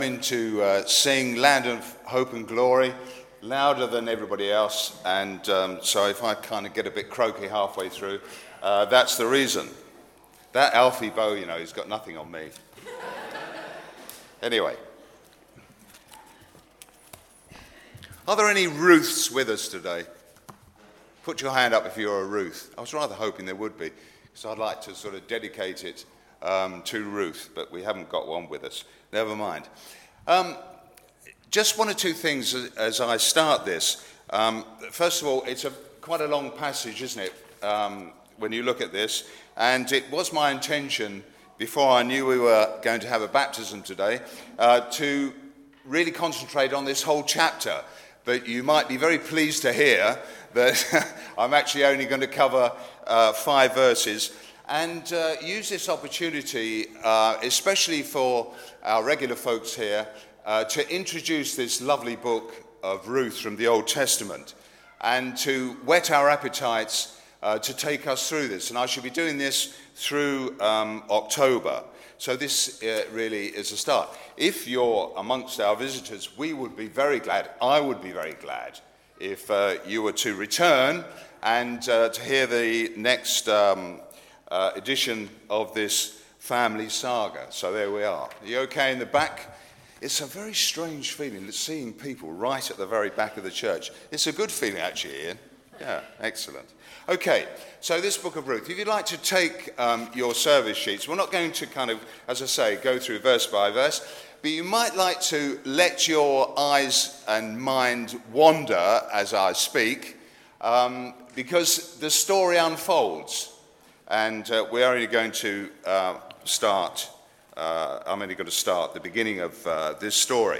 To sing Land of Hope and Glory louder than everybody else, and so if I kind of get a bit croaky halfway through, that's the reason. That Alfie Bow, he's got nothing on me. Anyway, are there any Ruths with us today? Put your hand up if you're a Ruth. I was rather hoping there would be, because I'd like to sort of dedicate it to Ruth, but we haven't got one with us. Never mind. Just one or two things as I start this. First of all, it's quite a long passage, isn't it, when you look at this? And it was my intention, before I knew we were going to have a baptism today, to really concentrate on this whole chapter. But you might be very pleased to hear that I'm actually only going to cover 5 verses. And use this opportunity, especially for our regular folks here, to introduce this lovely book of Ruth from the Old Testament and to whet our appetites to take us through this. And I shall be doing this through October. So this really is a start. If you're amongst our visitors, we would be very glad, I would be very glad, if you were to return and to hear the next edition of this family saga. So there we are. Are you okay in the back? It's a very strange feeling seeing people right at the very back of the church. It's a good feeling actually, Ian. Yeah, excellent. Okay, so this book of Ruth. If you'd like to take your service sheets, we're not going to kind of, as I say, go through verse by verse, but you might like to let your eyes and mind wander as I speak, because the story unfolds. And we're only going to start the beginning of this story.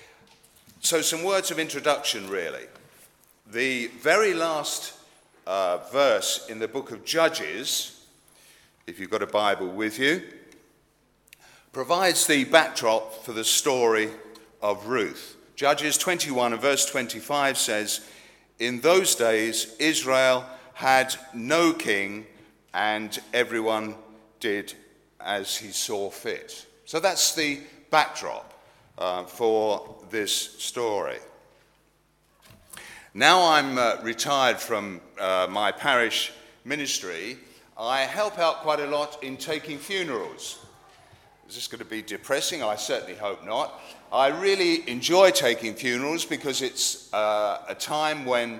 So some words of introduction, really. The very last verse in the book of Judges, if you've got a Bible with you, provides the backdrop for the story of Ruth. Judges 21 and verse 25 says, "In those days Israel had no king, and everyone did as he saw fit." So that's the backdrop for this story. Now I'm retired from my parish ministry, I help out quite a lot in taking funerals. Is this going to be depressing? I certainly hope not. I really enjoy taking funerals because it's a time when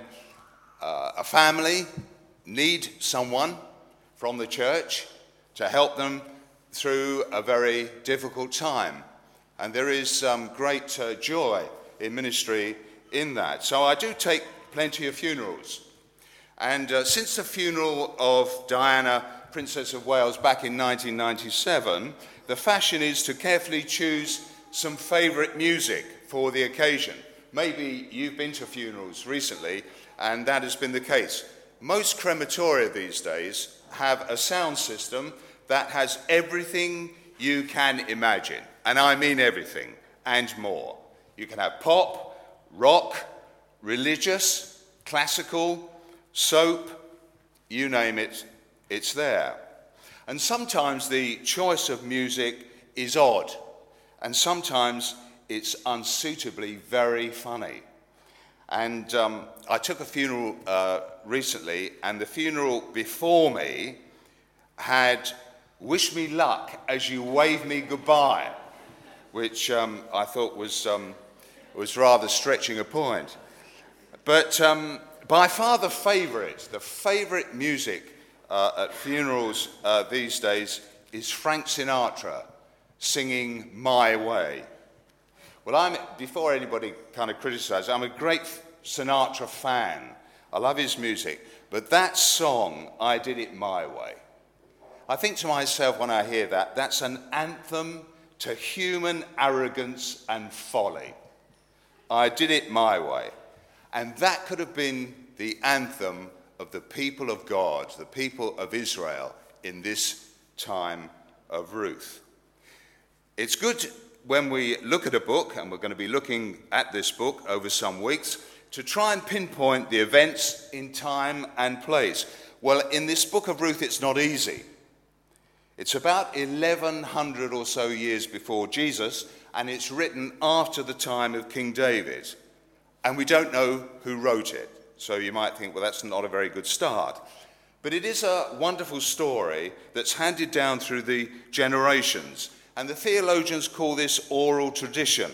a family need someone from the church to help them through a very difficult time. And there is great joy in ministry in that. So I do take plenty of funerals. And since the funeral of Diana, Princess of Wales, back in 1997, the fashion is to carefully choose some favourite music for the occasion. Maybe you've been to funerals recently, and that has been the case. Most crematoria these days have a sound system that has everything you can imagine. And I mean everything and more. You can have pop, rock, religious, classical, soap, you name it, it's there. And sometimes the choice of music is odd, and sometimes it's unsuitably very funny. And I took a funeral recently, and the funeral before me had "Wish Me Luck as You Wave Me Goodbye," which I thought was rather stretching a point. But by far the favourite music at funerals these days is Frank Sinatra singing "My Way." Well, before anybody kind of criticises, I'm a great Sinatra fan. I love his music. But that song, "I Did It My Way," I think to myself when I hear that, that's an anthem to human arrogance and folly. I did it my way. And that could have been the anthem of the people of God, the people of Israel in this time of Ruth. It's good when we look at a book, and we're going to be looking at this book over some weeks, to try and pinpoint the events in time and place. Well, in this book of Ruth, it's not easy. It's about 1100 or so years before Jesus, and it's written after the time of King David. And we don't know who wrote it. So you might think, well, that's not a very good start. But it is a wonderful story that's handed down through the generations. And the theologians call this oral tradition.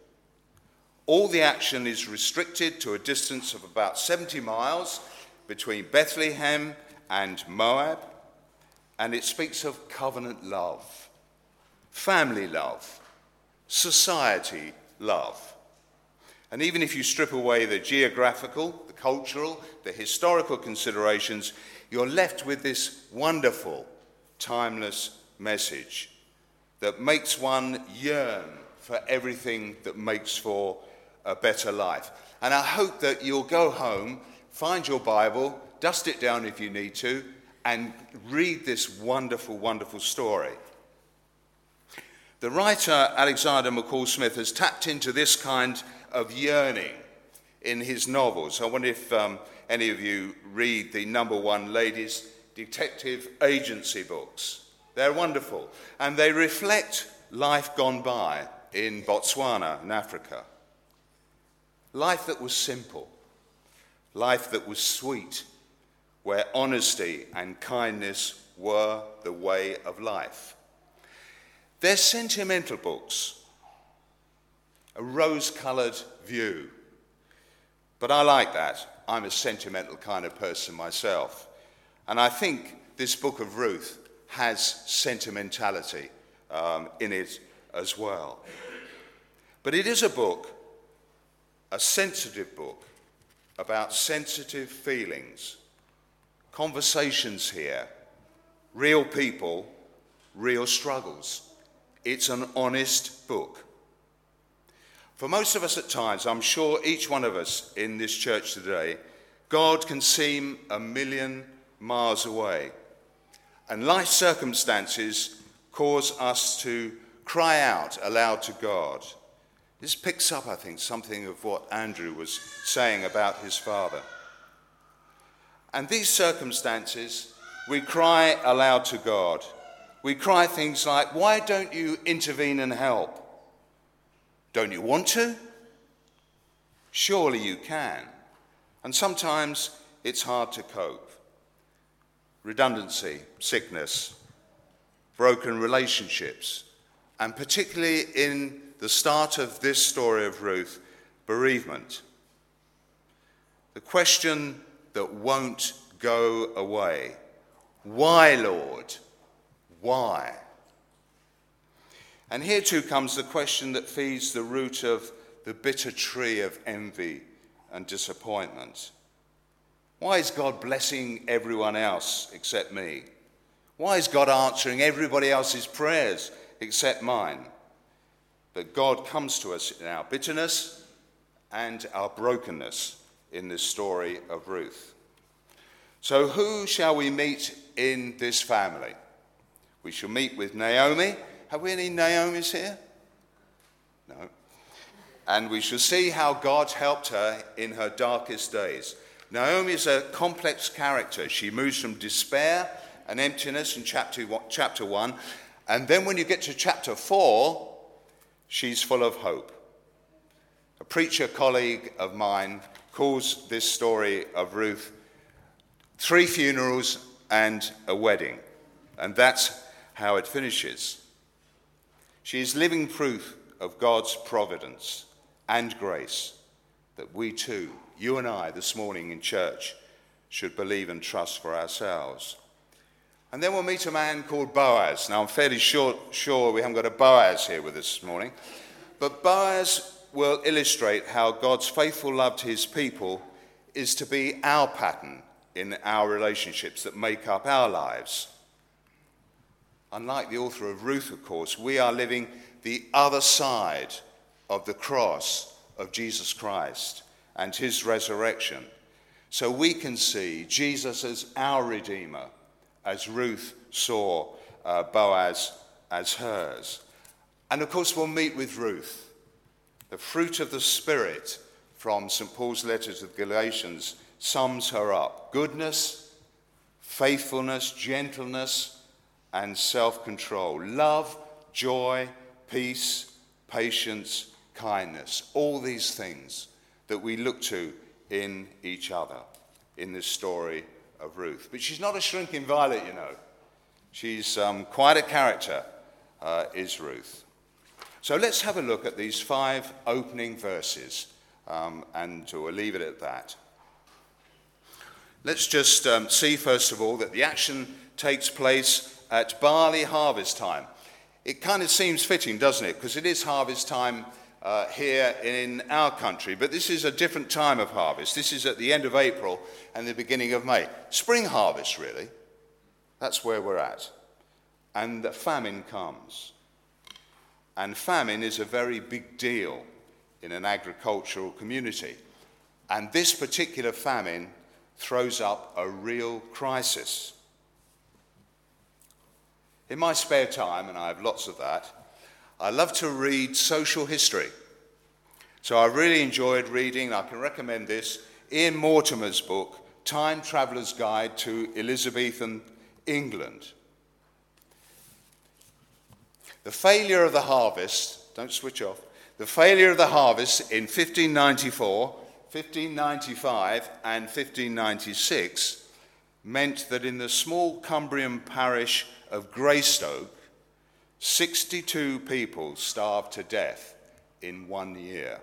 All the action is restricted to a distance of about 70 miles between Bethlehem and Moab. And it speaks of covenant love, family love, society love. And even if you strip away the geographical, the cultural, the historical considerations, you're left with this wonderful, timeless message that makes one yearn for everything that makes for a better life. And I hope that you'll go home, find your Bible, dust it down if you need to, and read this wonderful, wonderful story. The writer Alexander McCall Smith has tapped into this kind of yearning in his novels. I wonder if any of you read the #1 ladies' detective agency books. They're wonderful, and they reflect life gone by in Botswana in Africa. Life that was simple, life that was sweet, where honesty and kindness were the way of life. They're sentimental books, a rose-coloured view. But I like that. I'm a sentimental kind of person myself. And I think this book of Ruth has sentimentality in it as well. But it is a book, a sensitive book, about sensitive feelings, conversations here, real people, real struggles. It's an honest book. For most of us at times, I'm sure each one of us in this church today, God can seem a million miles away. And life circumstances cause us to cry out aloud to God. This picks up, I think, something of what Andrew was saying about his father. And these circumstances, we cry aloud to God. We cry things like, why don't you intervene and help? Don't you want to? Surely you can. And sometimes it's hard to cope. Redundancy, sickness, broken relationships, and particularly in the start of this story of Ruth, bereavement. The question that won't go away. Why, Lord? Why? And here too comes the question that feeds the root of the bitter tree of envy and disappointment. Why is God blessing everyone else except me? Why is God answering everybody else's prayers except mine? But God comes to us in our bitterness and our brokenness in this story of Ruth. So who shall we meet in this family? We shall meet with Naomi. Have we any Naomis here? No. And we shall see how God helped her in her darkest days. Naomi is a complex character. She moves from despair and emptiness in chapter 1. And then when you get to chapter 4, she's full of hope. A preacher colleague of mine calls this story of Ruth 3 funerals and a wedding. And that's how it finishes. She is living proof of God's providence and grace that we too, you and I this morning in church, should believe and trust for ourselves. And then we'll meet a man called Boaz. Now I'm fairly sure we haven't got a Boaz here with us this morning, but Boaz will illustrate how God's faithful love to his people is to be our pattern in our relationships that make up our lives. Unlike the author of Ruth, of course, we are living the other side of the cross of Jesus Christ and his resurrection. So we can see Jesus as our Redeemer, as Ruth saw Boaz as hers. And of course we'll meet with Ruth. The fruit of the Spirit from St. Paul's letter to the Galatians sums her up. Goodness, faithfulness, gentleness, and self-control. Love, joy, peace, patience, kindness, all these things that we look to in each other in this story of Ruth. But she's not a shrinking violet, you know. She's quite a character, is Ruth. So let's have a look at these 5 opening verses, and we'll leave it at that. Let's just see, first of all, that the action takes place at barley harvest time. It kind of seems fitting, doesn't it? Because it is harvest time here in our country, but this is a different time of harvest. This is at the end of April and the beginning of May. Spring harvest, really. That's where we're at. And the famine comes. And famine is a very big deal in an agricultural community. And this particular famine throws up a real crisis. In my spare time, and I have lots of that, I love to read social history. So I really enjoyed reading, I can recommend this, Ian Mortimer's book, Time Traveller's Guide to Elizabethan England. The failure of the harvest, don't switch off, the failure of the harvest in 1594, 1595 and 1596 meant that in the small Cumbrian parish of Greystoke, 62 people starved to death in 1 year.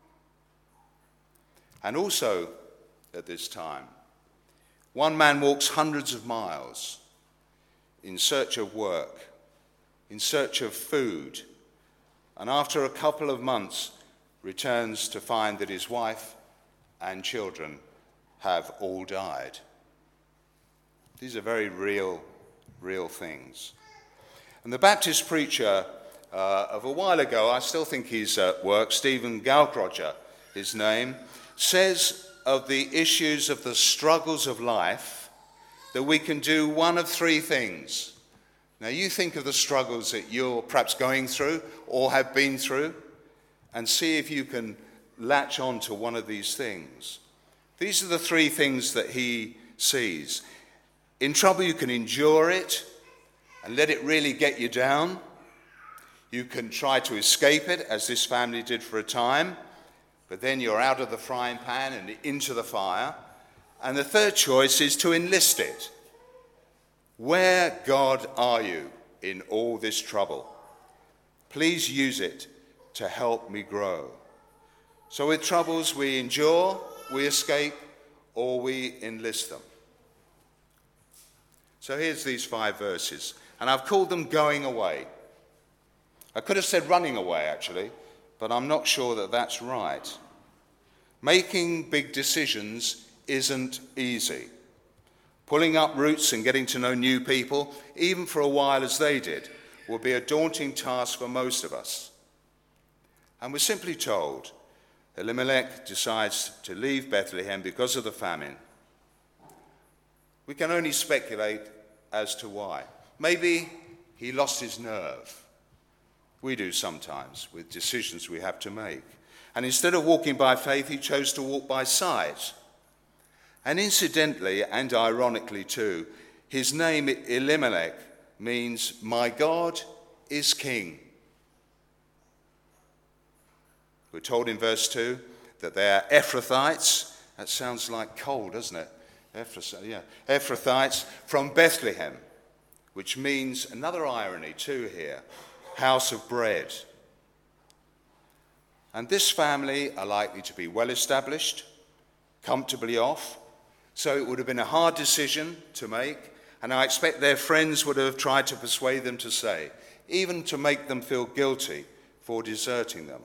And also at this time, one man walks hundreds of miles in search of work, in search of food, and after a couple of months returns to find that his wife and children have all died. These are very real things. And the Baptist preacher of a while ago, I still think he's at work, Stephen Gaukroger, his name, says of the issues of the struggles of life that we can do one of 3 things. Now you think of the struggles that you're perhaps going through or have been through and see if you can latch on to one of these things. These are the 3 things that he sees. In trouble, you can endure it and let it really get you down. You can try to escape it, as this family did for a time, but then you're out of the frying pan and into the fire. And the third choice is to enlist it. Where, God, are you in all this trouble? Please use it to help me grow. So with troubles, we endure, we escape, or we enlist them. So here's these 5 verses, and I've called them going away. I could have said running away, actually, but I'm not sure that that's right. Making big decisions isn't easy. Pulling up roots and getting to know new people, even for a while as they did, will be a daunting task for most of us. And we're simply told Elimelech decides to leave Bethlehem because of the famine. We can only speculate as to why. Maybe he lost his nerve. We do sometimes with decisions we have to make. And instead of walking by faith, he chose to walk by sight. And incidentally, and ironically too, his name Elimelech means, my God is king. We're told in verse 2 that they are Ephrathites. That sounds like coal, doesn't it? Ephrathites from Bethlehem, which means, another irony too here, house of bread. And this family are likely to be well established, comfortably off, so it would have been a hard decision to make, and I expect their friends would have tried to persuade them to stay, even to make them feel guilty for deserting them.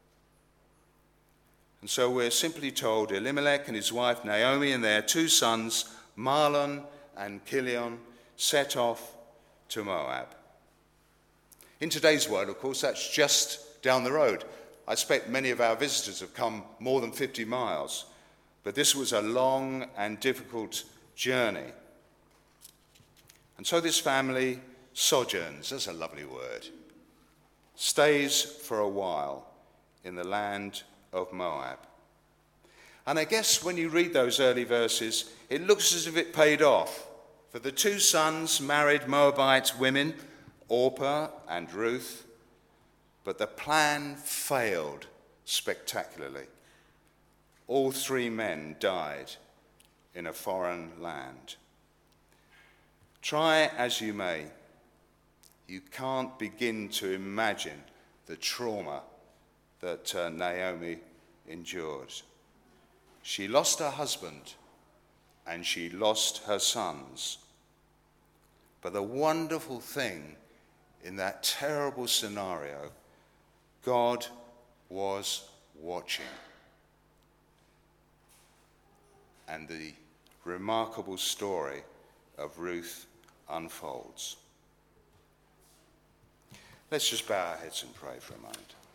And so we're simply told Elimelech and his wife Naomi and their 2 sons, Mahlon and Chilion, set off to Moab. In today's world, of course, that's just down the road. I expect many of our visitors have come more than 50 miles, but this was a long and difficult journey. And so this family sojourns, that's a lovely word, stays for a while in the land of Moab. And I guess when you read those early verses, it looks as if it paid off. For the 2 sons married Moabite women, Orpah and Ruth. but the plan failed spectacularly. All 3 men died in a foreign land. Try as you may, you can't begin to imagine the trauma that Naomi endured. She lost her husband and she lost her sons. But the wonderful thing in that terrible scenario, God was watching. And the remarkable story of Ruth unfolds. Let's just bow our heads and pray for a moment.